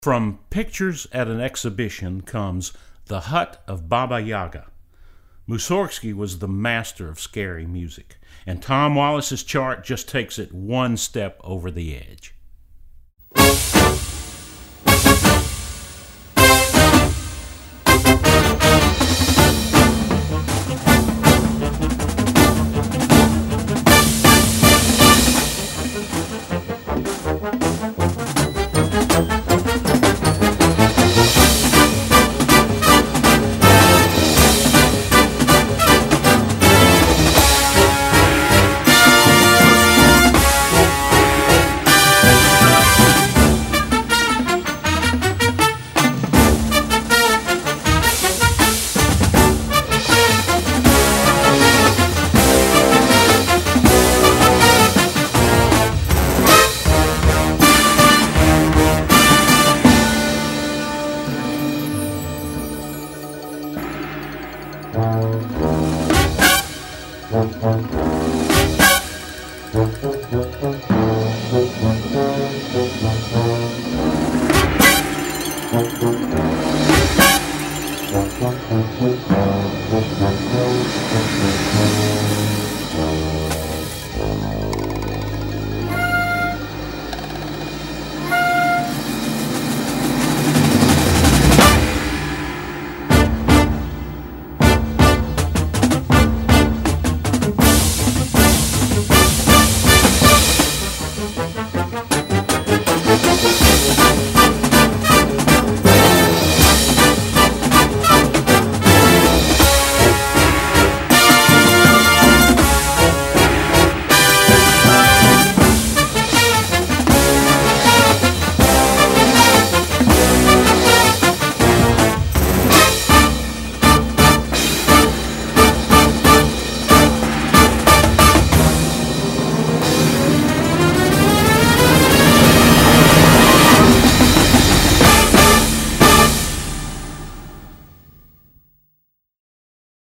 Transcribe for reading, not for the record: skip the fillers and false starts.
From pictures at an exhibition comes The Hut of Baba Yaga. Mussorgsky was the master of scary music, and Tom Wallace's chart just takes it one step over the edge.